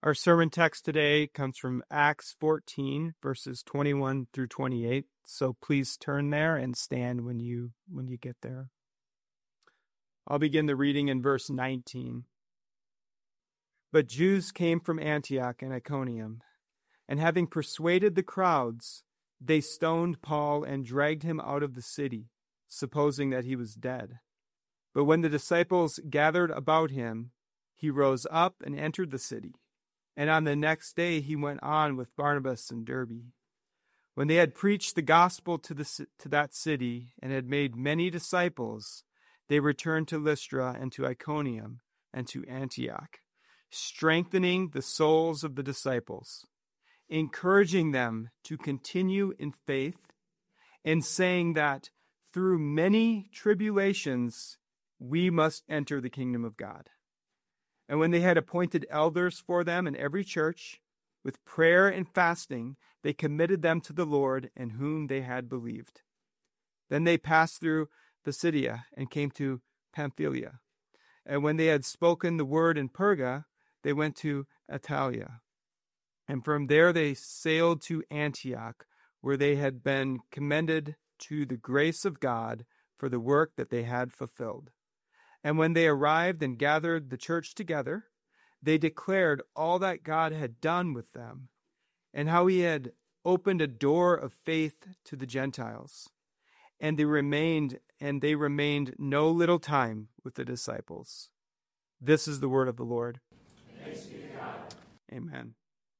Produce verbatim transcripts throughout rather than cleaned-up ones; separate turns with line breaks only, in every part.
Our sermon text today comes from Acts fourteen, verses twenty-one through twenty-eight. So please turn there and stand when you when you get there. I'll begin the reading in verse nineteen. But Jews came from Antioch and Iconium, and having persuaded the crowds, they stoned Paul and dragged him out of the city, supposing that he was dead. But when the disciples gathered about him, he rose up and entered the city. And on the next day he went on with Barnabas and Derbe. When they had preached the gospel to the to that city and had made many disciples, they returned to Lystra and to Iconium and to Antioch, strengthening the souls of the disciples, encouraging them to continue in faith, and saying that through many tribulations we must enter the kingdom of God. And when they had appointed elders for them in every church, with prayer and fasting, they committed them to the Lord in whom they had believed. Then they passed through Pisidia and came to Pamphylia. And when they had spoken the word in Perga, they went to Attalia. And from there they sailed to Antioch, where they had been commended to the grace of God for the work that they had fulfilled. And when they arrived and gathered the church together, they declared all that God had done with them, and how he had opened a door of faith to the Gentiles. And they remained, and they remained no little time with the disciples. This is the word of the Lord.
Thanks be to God.
Amen.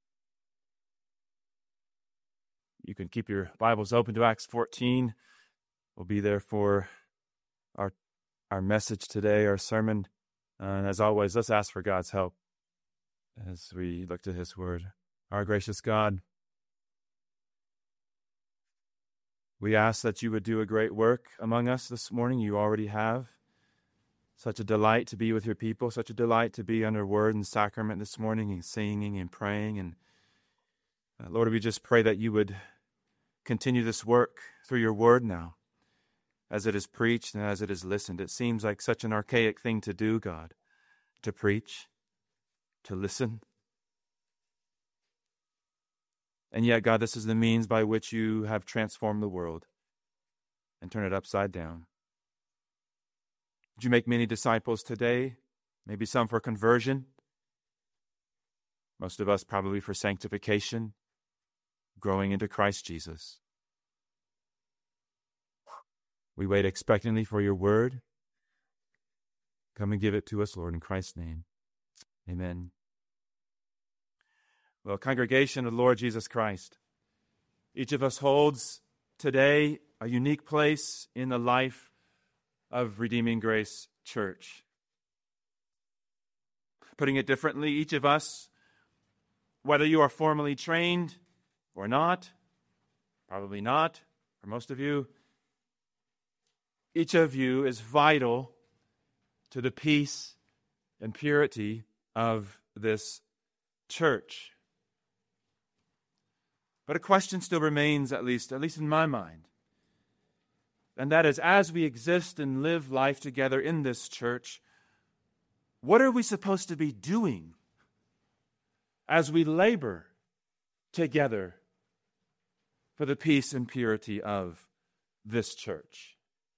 You can keep your Bibles open to Acts fourteen. We'll be there for our our message today, our sermon. Uh, and as always, let's ask for God's help as we look to his word. Our gracious God, we ask that you would do a great work among us this morning. You already have. Such a delight to be with your people, such a delight to be under word and sacrament this morning and singing and praying. And uh, Lord, we just pray that you would continue this work through your word now, as it is preached and as it is listened. It seems like such an archaic thing to do, God, to preach, to listen. And yet, God, this is the means by which you have transformed the world and turned it upside down. Did you make many disciples today? Maybe some for conversion. Most of us probably for sanctification, growing into Christ Jesus. We wait expectantly for your word. Come and give it to us, Lord, in Christ's name. Amen. Well, congregation of the Lord Jesus Christ, each of us holds today a unique place in the life of Redeeming Grace Church. Putting it differently, each of us, whether you are formally trained or not, probably not, for most of you, each of you is vital to the peace and purity of this church. But a question still remains, at least, at least in my mind. And that is, as we exist and live life together in this church, what are we supposed to be doing as we labor together for the peace and purity of this church?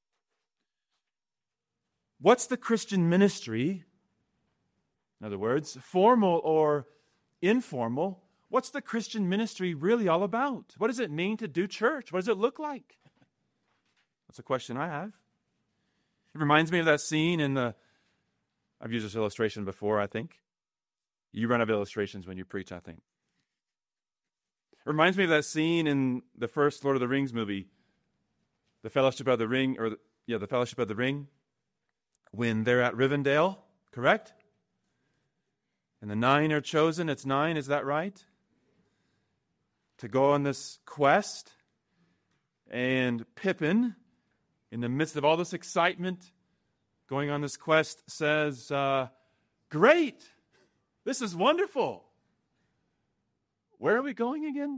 What's the Christian ministry? In other words, formal or informal, what's the Christian ministry really all about? What does it mean to do church? What does it look like? That's a question I have. It reminds me of that scene in the, I've used this illustration before, I think. You run out of illustrations when you preach, I think. It reminds me of that scene in the first Lord of the Rings movie, The Fellowship of the Ring, or, the, yeah, The Fellowship of the Ring, when they're at Rivendell, correct? And the nine are chosen. It's nine, is that right? To go on this quest. And Pippin, in the midst of all this excitement, going on this quest, says, uh, great, this is wonderful. Where are we going again?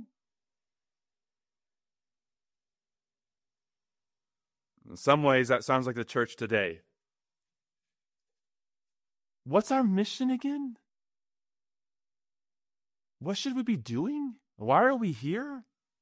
In some ways, that sounds like the church today. What's our mission again? What should we be doing? Why are we here?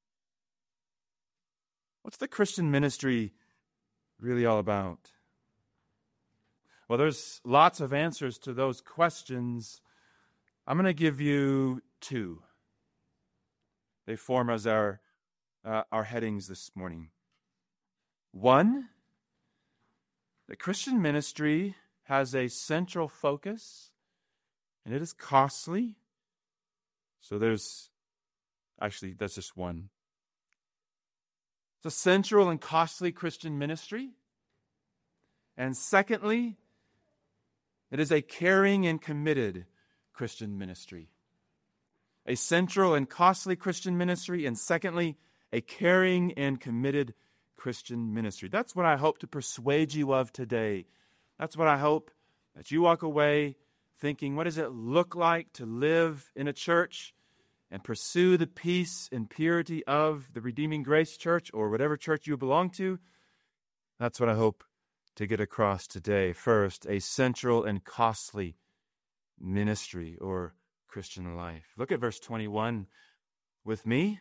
What's the Christian ministry really all about? Well, there's lots of answers to those questions. I'm going to give you two. They form as our, uh, our headings this morning. One, the Christian ministry has a central focus, and it is costly. So there's, actually, that's just one. It's a central and costly Christian ministry. And secondly, it is a caring and committed Christian ministry. A central and costly Christian ministry, and secondly, a caring and committed Christian ministry. That's what I hope to persuade you of today. That's what I hope that you walk away thinking, what does it look like to live in a church and pursue the peace and purity of the Redeeming Grace Church or whatever church you belong to? That's what I hope to get across today. First, a central and costly ministry or Christian life. Look at verse twenty-one with me.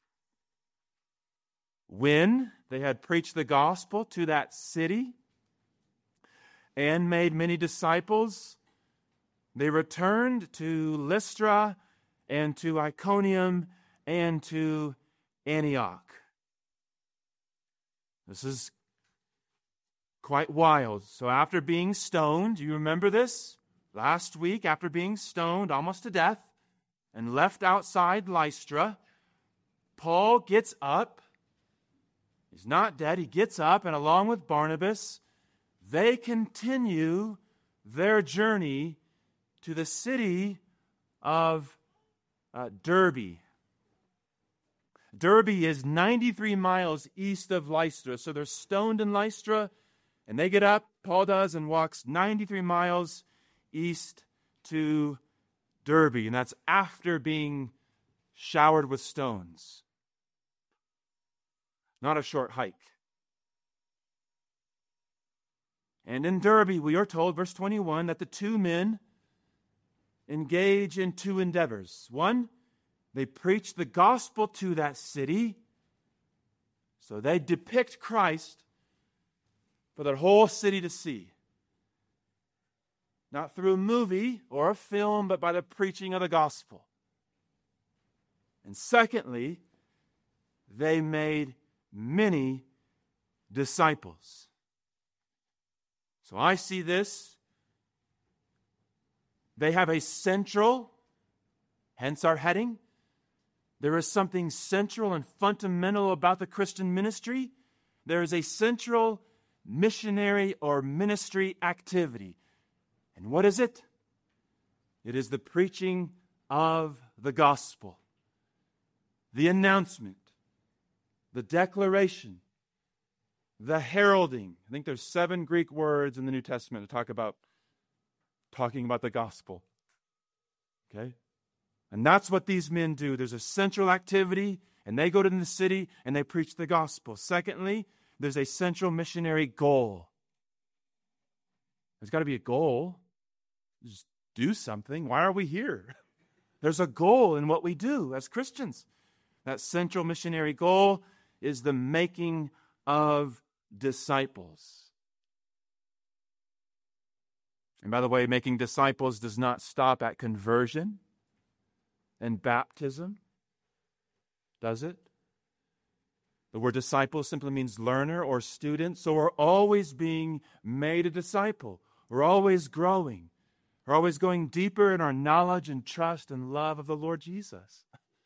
When they had preached the gospel to that city and made many disciples, they returned to Lystra and to Iconium and to Antioch. This is quite wild. So after being stoned, do you remember this? Last week, after being stoned almost to death and left outside Lystra, Paul gets up. He's not dead. He gets up, and along with Barnabas, they continue their journey to the city of uh, Derbe. Derbe is ninety-three miles east of Lystra. So they're stoned in Lystra, and they get up, Paul does, and walks ninety-three miles east to Derbe. And that's after being showered with stones. Not a short hike. And in Derbe, we are told, verse twenty-one, that the two men engage in two endeavors. One, they preach the gospel to that city. So they depict Christ for the whole city to see. Not through a movie or a film, but by the preaching of the gospel. And secondly, they made many disciples. So I see this. They have a central, hence our heading. There is something central and fundamental about the Christian ministry. There is a central missionary or ministry activity. And what is it? It is the preaching of the gospel, the announcement, the declaration, the heralding. I think there's seven Greek words in the New Testament to talk about talking about the gospel. Okay? And that's what these men do. There's a central activity, and they go to the city and they preach the gospel. Secondly, there's a central missionary goal. There's got to be a goal. Just do something. Why are we here? There's a goal in what we do as Christians. That central missionary goal is the making of disciples. And by the way, making disciples does not stop at conversion and baptism, does it? The word disciple simply means learner or student. So we're always being made a disciple. We're always growing. We're always going deeper in our knowledge and trust and love of the Lord Jesus.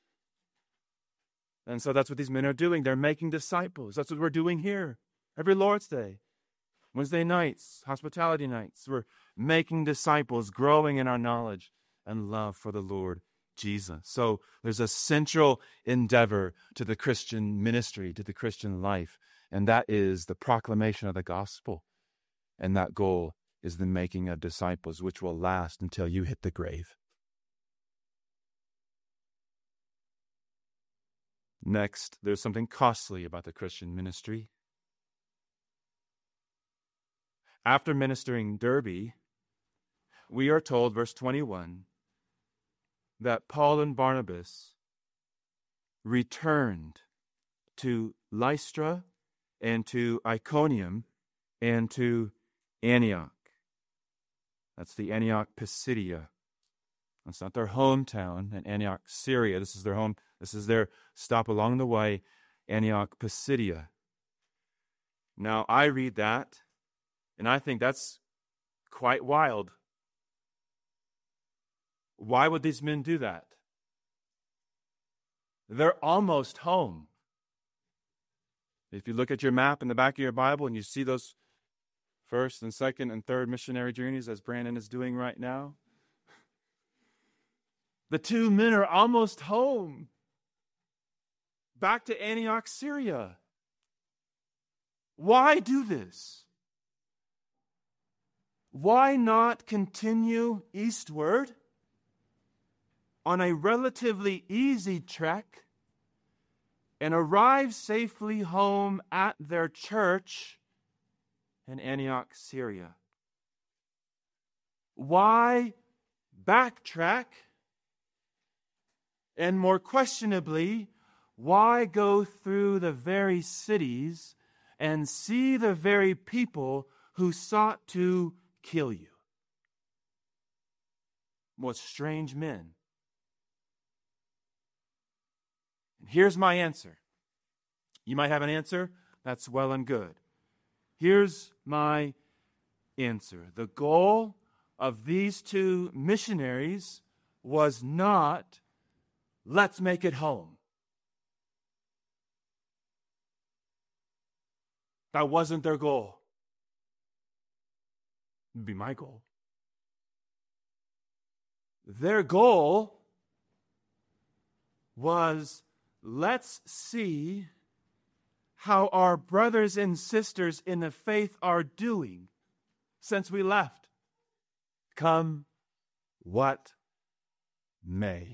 And so that's what these men are doing. They're making disciples. That's what we're doing here every Lord's Day. Wednesday nights, hospitality nights. We're making disciples, growing in our knowledge and love for the Lord Jesus. So there's a central endeavor to the Christian ministry, to the Christian life, and that is the proclamation of the gospel. And that goal is the making of disciples, which will last until you hit the grave. Next, there's something costly about the Christian ministry. After ministering Derbe, we are told, verse twenty-one, that Paul and Barnabas returned to Lystra and to Iconium and to Antioch. That's the Antioch Pisidia. That's not their hometown in Antioch, Syria. This is their home. This is their stop along the way, Antioch Pisidia. Now, I read that, and I think that's quite wild. Why would these men do that? They're almost home. If you look at your map in the back of your Bible and you see those first and second and third missionary journeys as Brandon is doing right now, the two men are almost home. Back to Antioch, Syria. Why do this? Why not continue eastward on a relatively easy trek and arrive safely home at their church in Antioch, Syria? Why backtrack? And more questionably, why go through the very cities and see the very people who sought to kill you? What strange men. And here's my answer. You might have an answer. That's well and good. Here's my answer. The goal of these two missionaries was not, let's make it home. That wasn't their goal. It'd be my goal. Their goal was, let's see how our brothers and sisters in the faith are doing since we left. Come what may.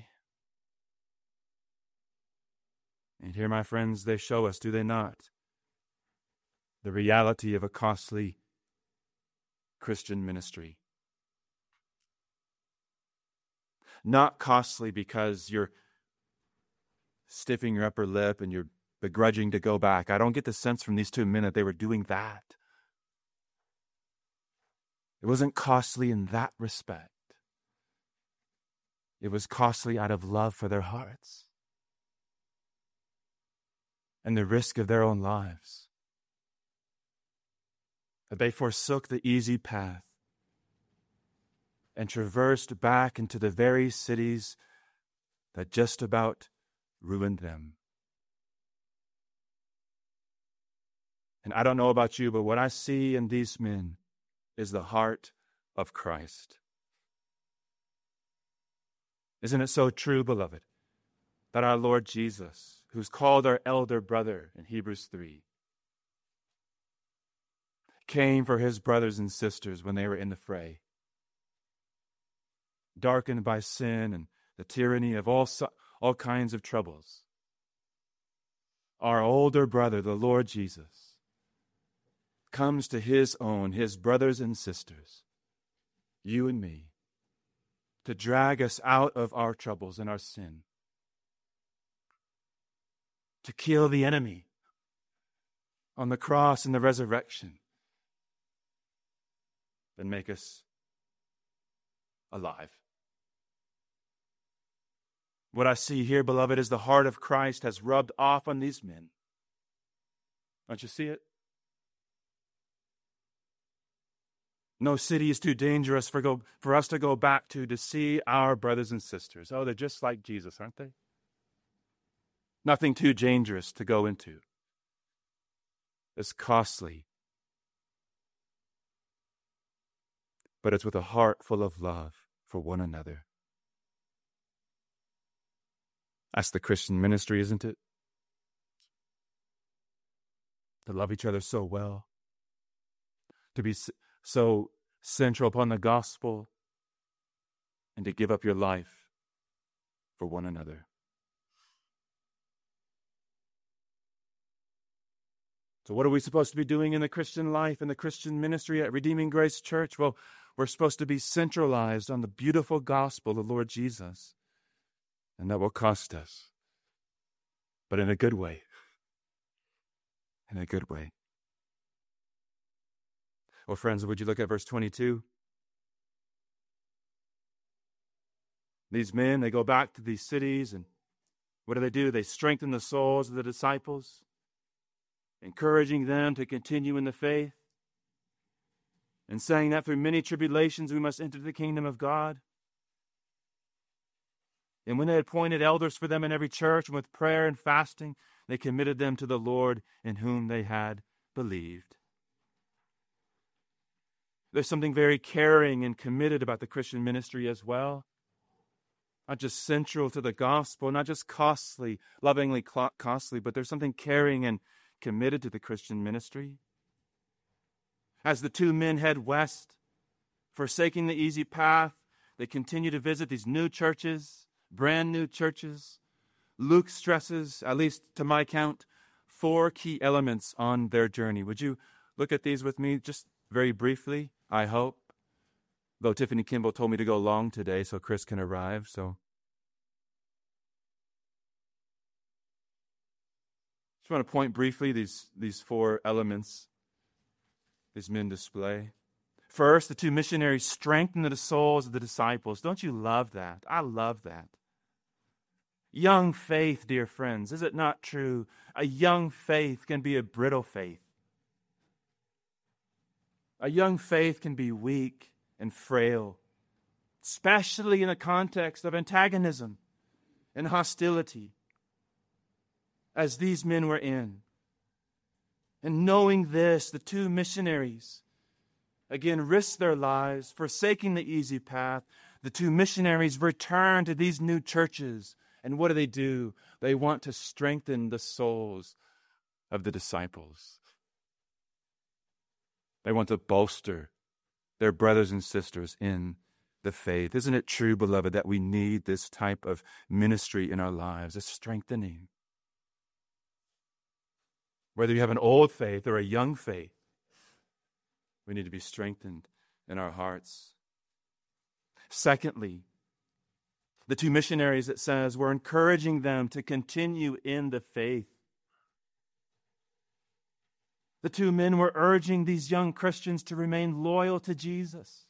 And here, my friends, they show us, do they not, the reality of a costly Christian ministry. Not costly because you're stiffing your upper lip and you're begrudging to go back. I don't get the sense from these two men that they were doing that. It wasn't costly in that respect. It was costly out of love for their hearts and the risk of their own lives. That they forsook the easy path and traversed back into the very cities that just about ruined them. And I don't know about you, but what I see in these men is the heart of Christ. Isn't it so true, beloved, that our Lord Jesus, who's called our elder brother in Hebrews three, came for his brothers and sisters when they were in the fray, darkened by sin and the tyranny of all, all kinds of troubles. Our older brother, the Lord Jesus, comes to his own, his brothers and sisters, you and me, to drag us out of our troubles and our sin, to kill the enemy on the cross and the resurrection, and make us alive. What I see here, beloved, is the heart of Christ has rubbed off on these men. Don't you see it? No city is too dangerous for, go, for us to go back to to see our brothers and sisters. Oh, they're just like Jesus, aren't they? Nothing too dangerous to go into. It's costly. But it's with a heart full of love for one another. That's the Christian ministry, isn't it? To love each other so well. To be so central upon the gospel. And to give up your life for one another. So what are we supposed to be doing in the Christian life, in the Christian ministry at Redeeming Grace Church? Well, we're supposed to be centralized on the beautiful gospel of the Lord Jesus. And that will cost us, but in a good way. In a good way. Well, friends, would you look at verse twenty-two? These men, they go back to these cities, and what do they do? They strengthen the souls of the disciples, encouraging them to continue in the faith, and saying that through many tribulations we must enter the kingdom of God. And when they had appointed elders for them in every church, and with prayer and fasting, they committed them to the Lord in whom they had believed. There's something very caring and committed about the Christian ministry as well. Not just central to the gospel, not just costly, lovingly costly, but there's something caring and committed to the Christian ministry. As the two men head west, forsaking the easy path, they continue to visit these new churches, brand new churches. Luke stresses, at least to my count, four key elements on their journey. Would you look at these with me just very briefly, I hope? Though Tiffany Kimball told me to go long today so Chris can arrive, so. Just want to point briefly these, these four elements these men display. First, the two missionaries strengthen the souls of the disciples. Don't you love that? I love that. Young faith, dear friends, is it not true? A young faith can be a brittle faith. A young faith can be weak and frail, especially in the context of antagonism and hostility, as these men were in. And knowing this, the two missionaries, again, risked their lives, forsaking the easy path. The two missionaries return to these new churches. And what do they do? They want to strengthen the souls of the disciples. They want to bolster their brothers and sisters in the faith. Isn't it true, beloved, that we need this type of ministry in our lives, a strengthening? Whether you have an old faith or a young faith, we need to be strengthened in our hearts. Secondly, the two missionaries, it says, were encouraging them to continue in the faith. The two men were urging these young Christians to remain loyal to Jesus,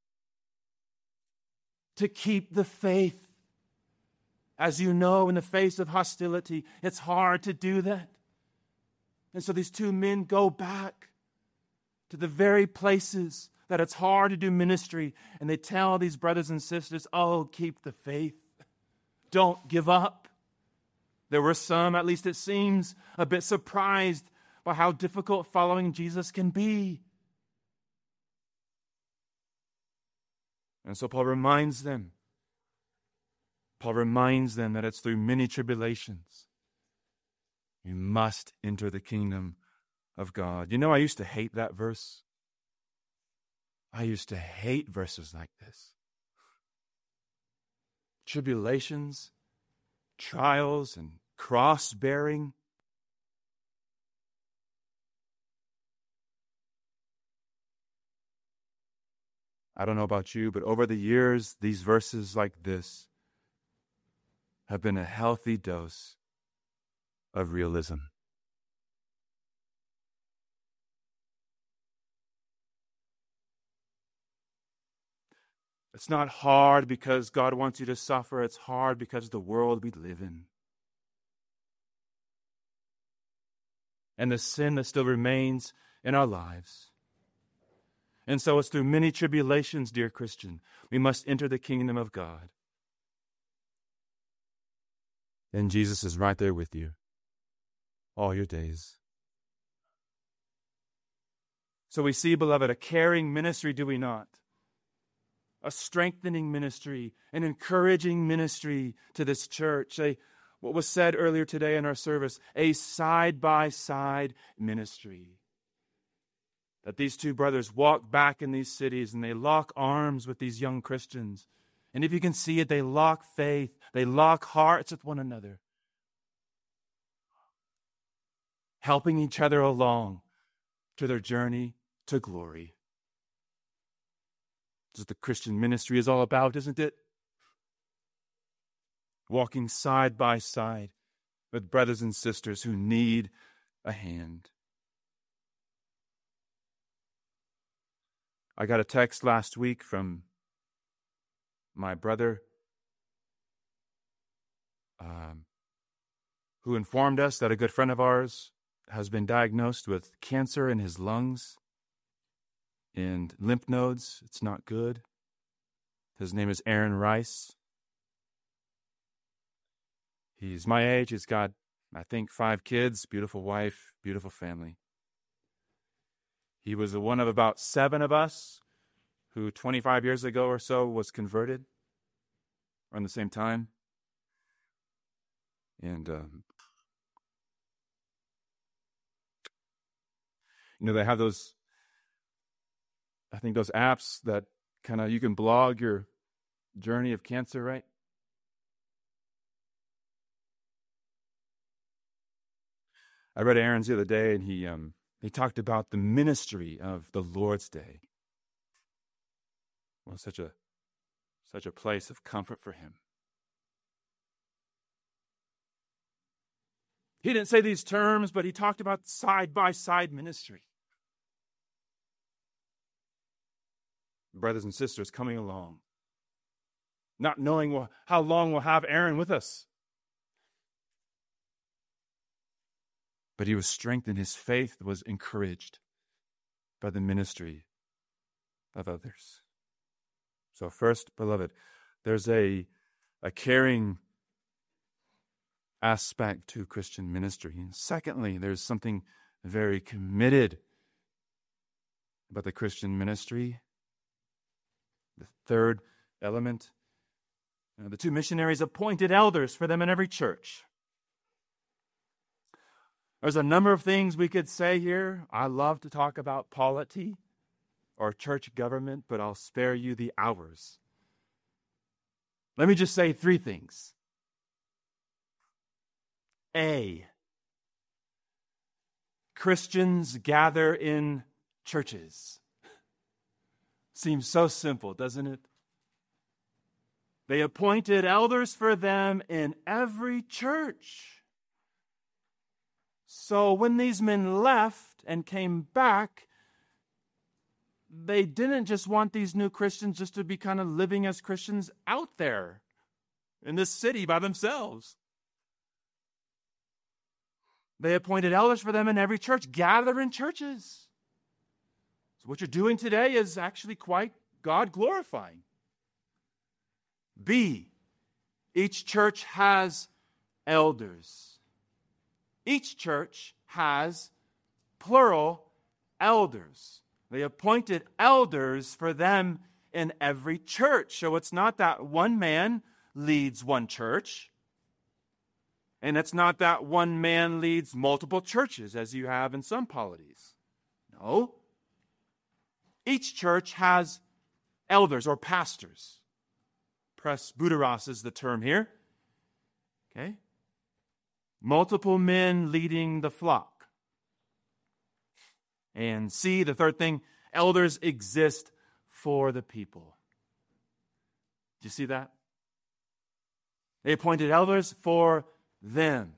to keep the faith. As you know, in the face of hostility, it's hard to do that. And so these two men go back to the very places that it's hard to do ministry, and they tell these brothers and sisters, oh, keep the faith. Don't give up. There were some, at least it seems, a bit surprised by how difficult following Jesus can be. And so Paul reminds them, Paul reminds them that it's through many tribulations you must enter the kingdom of God. You know, I used to hate that verse. I used to hate verses like this. Tribulations, trials, and cross-bearing. I don't know about you, but over the years, these verses like this have been a healthy dose of realism. It's not hard because God wants you to suffer. It's hard because of the world we live in. And the sin that still remains in our lives. And so it's through many tribulations, dear Christian, we must enter the kingdom of God. And Jesus is right there with you all your days. So we see, beloved, a caring ministry, do we not? A strengthening ministry, an encouraging ministry to this church. A, what was said earlier today in our service, a side-by-side ministry. That these two brothers walk back in these cities and they lock arms with these young Christians. And if you can see it, they lock faith, they lock hearts with one another. Helping each other along to their journey to glory. This is what the Christian ministry is all about, isn't it? walking side by side with brothers and sisters who need a hand. I got a text last week from my brother um, who informed us that a good friend of ours has been diagnosed with cancer in his lungs and lymph nodes. It's not good. His name is Aaron Rice. He's my age. He's got, I think, five kids, beautiful wife, beautiful family. He was one of about seven of us who twenty-five years ago or so was converted around the same time. And, um, you know, they have those, I think those apps that kind of, you can blog your journey of cancer, right? I read Aaron's the other day, and he um, he talked about the ministry of the Lord's Day. Well, such a such a place of comfort for him. He didn't say these terms, but he talked about side-by-side ministry. Brothers and sisters coming along, not knowing how long we'll have Aaron with us. But he was strengthened. His faith was encouraged by the ministry of others. So first, beloved, there's a, a caring aspect to Christian ministry. And secondly, there's something very committed about the Christian ministry. The third element, you know, the two missionaries appointed elders for them in every church. There's a number of things we could say here. I love to talk about polity or church government, but I'll spare you the hours. Let me just say three things. A, Christians gather in churches. Seems so simple, doesn't it? They appointed elders for them in every church. So when these men left and came back, they didn't just want these new Christians just to be kind of living as Christians out there in this city by themselves. They appointed elders for them in every church. Gather in churches. So what you're doing today is actually quite God-glorifying. B, each church has elders. Each church has plural elders. They appointed elders for them in every church. So it's not that one man leads one church, and it's not that one man leads multiple churches, as you have in some polities. No. Each church has elders or pastors. Presbyteros is the term here. Okay? Multiple men leading the flock. And C, the third thing, elders exist for the people. Do you see that? They appointed elders for them.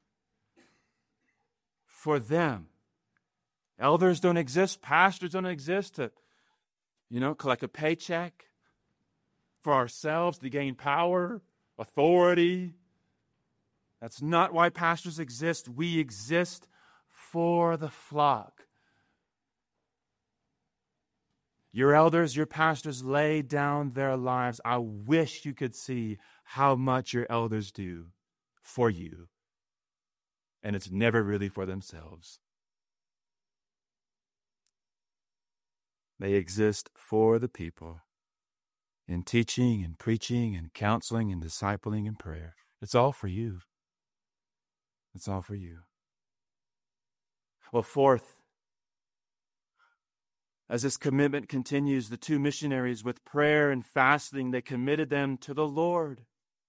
For them. Elders don't exist, pastors don't exist to, you know, collect a paycheck for ourselves to gain power, authority. That's not why pastors exist. We exist for the flock. Your elders, your pastors lay down their lives. I wish you could see how much your elders do for you. And it's never really for themselves. They exist for the people in teaching and preaching and counseling and discipling and prayer. It's all for you. It's all for you. Well, fourth, as this commitment continues, the two missionaries, with prayer and fasting, they committed them to the Lord.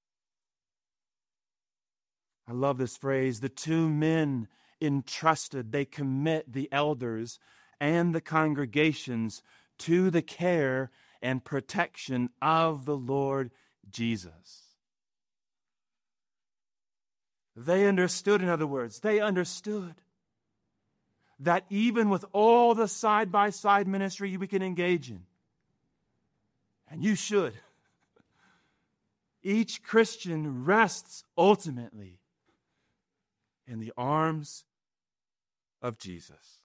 I love this phrase. The two men entrusted, they commit the elders and the congregations to the care and protection of the Lord Jesus. They understood, in other words, they understood that even with all the side-by-side ministry we can engage in, and you should, each Christian rests ultimately in the arms of Jesus.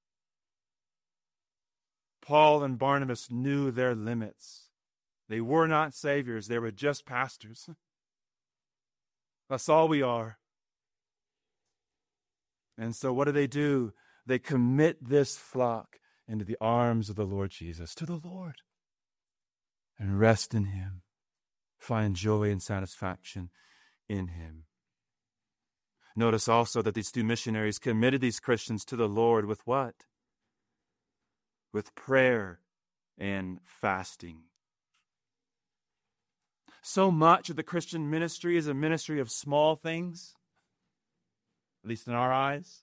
Paul and Barnabas knew their limits. They were not saviors, they were just pastors. That's all we are. And so what do they do? They commit this flock into the arms of the Lord Jesus, to the Lord, and rest in Him, find joy and satisfaction in Him. Notice also that these two missionaries committed these Christians to the Lord with what? With prayer and fasting. So much of the Christian ministry is a ministry of small things, at least in our eyes.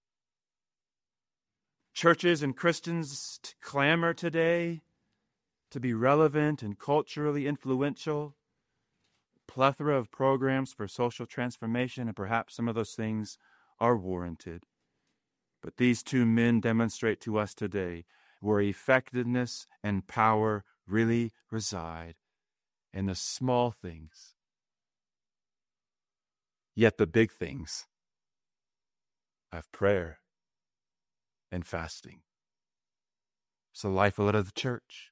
Churches and Christians clamor today to be relevant and culturally influential. Plethora of programs for social transformation, and perhaps some of those things are warranted. But these two men demonstrate to us today where effectiveness and power really reside in the small things, yet the big things of prayer and fasting. It's the lifeblood of the church,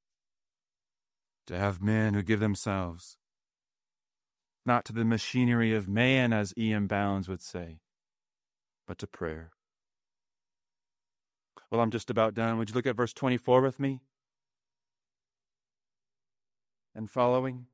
to have men who give themselves not to the machinery of man, as E M Bounds would say, but to prayer. Well, I'm just about done. Would you look at verse twenty-four with me? And following.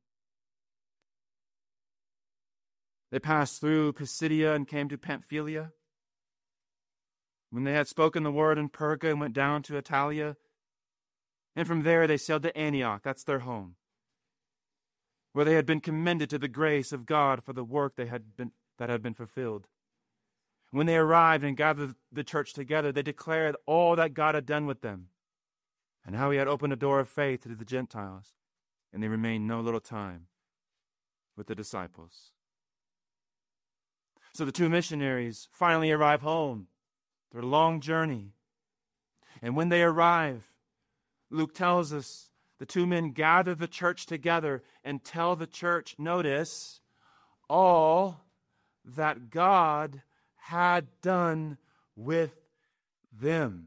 They passed through Pisidia and came to Pamphylia. When they had spoken the word in Perga and went down to Italia, and from there they sailed to Antioch, that's their home, where they had been commended to the grace of God for the work they had been, that had been fulfilled. When they arrived and gathered the church together, they declared all that God had done with them, and how He had opened a door of faith to the Gentiles, and they remained no little time with the disciples. So the two missionaries finally arrive home, their long journey. And when they arrive, Luke tells us the two men gather the church together and tell the church, notice, all that God had done with them.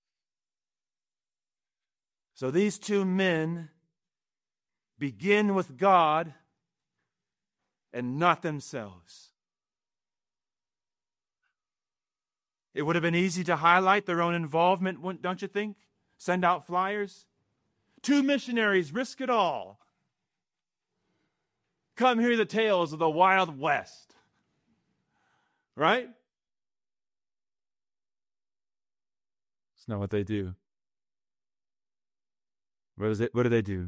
So these two men begin with God and not themselves. It would have been easy to highlight their own involvement, don't you think? Send out flyers. Two missionaries risk it all. Come hear the tales of the Wild West. Right? It's not what they do. What is it? What do they do?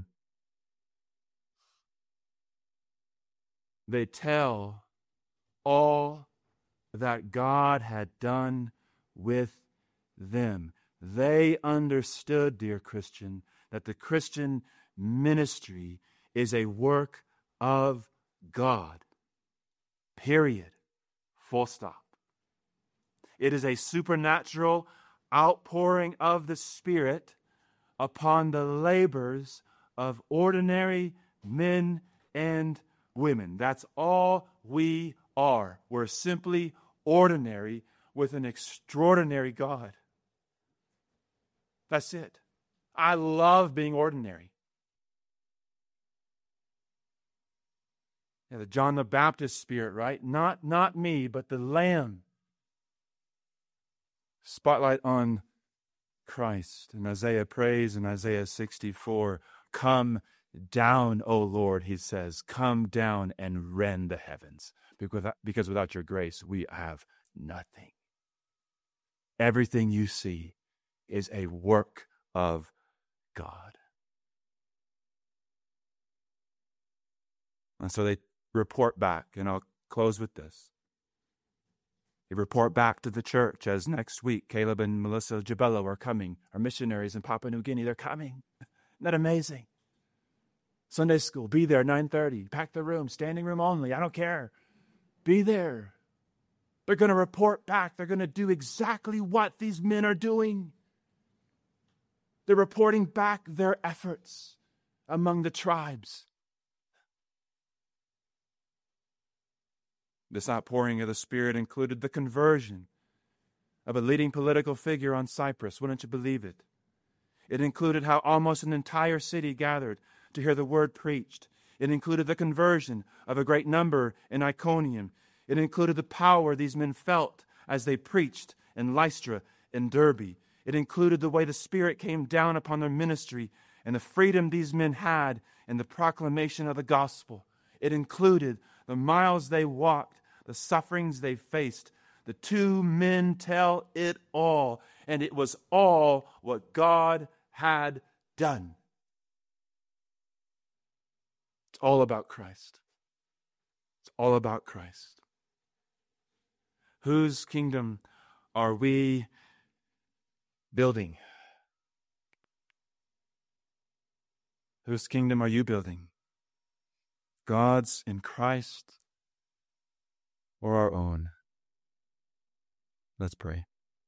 They tell all that God had done with them. They understood, dear Christian, that the Christian ministry is a work of God. Period. Full stop. It is a supernatural outpouring of the Spirit upon the labors of ordinary men and women. That's all we are. We're simply ordinary with an extraordinary God. That's it. I love being ordinary. Yeah, the John the Baptist spirit, right? Not, not me, but the Lamb. Spotlight on Christ. And Isaiah prays in Isaiah sixty-four, come down, O Lord, he says, come down and rend the heavens. Because, because without your grace, we have nothing. Everything you see is a work of God. And so they report back, and I'll close with this. They report back to the church as next week Caleb and Melissa Jabello are coming. Our missionaries in Papua New Guinea, they're coming. Isn't that amazing? Sunday school, be there, nine thirty. Pack the room, standing room only. I don't care. Be there. They're going to report back. They're going to do exactly what these men are doing. They're reporting back their efforts among the tribes. This outpouring of the Spirit included the conversion of a leading political figure on Cyprus. Wouldn't you believe it? It included how almost an entire city gathered to hear the word preached. It included the conversion of a great number in Iconium. It included the power these men felt as they preached in Lystra and Derbe. It included the way the Spirit came down upon their ministry and the freedom these men had in the proclamation of the gospel. It included the miles they walked, the sufferings they faced. The two men tell it all, and it was all what God had done. It's all about Christ. It's all about Christ. Whose kingdom are we building? Whose kingdom are you building? God's in Christ or our own? Let's pray.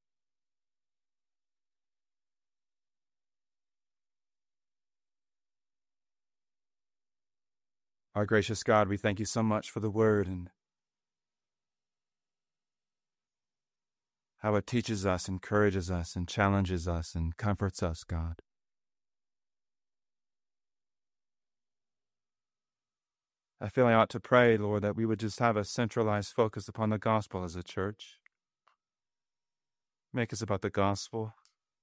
Our gracious God, we thank you so much for the word and how it teaches us, encourages us, and challenges us, and comforts us, God. I feel I ought to pray, Lord, that we would just have a centralized focus upon the gospel as a church. Make us about the gospel.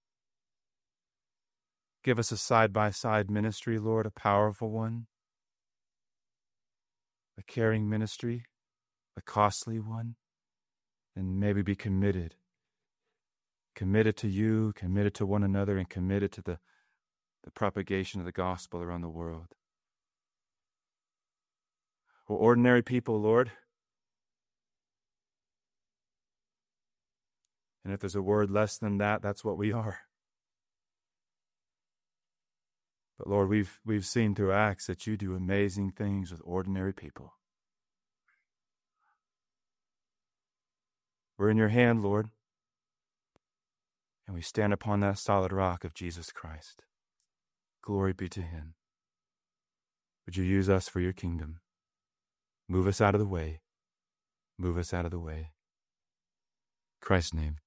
Give us a side-by-side ministry, Lord, a powerful one, a caring ministry, a costly one, and maybe be committed. Committed to you, committed to one another, and committed to the, the propagation of the gospel around the world. We're ordinary people, Lord. And if there's a word less than that, that's what we are. But Lord, we've we've seen through Acts that you do amazing things with ordinary people. We're in your hand, Lord. And we stand upon that solid rock of Jesus Christ. Glory be to him. Would you use us for your kingdom? Move us out of the way. Move us out of the way. In Christ's name.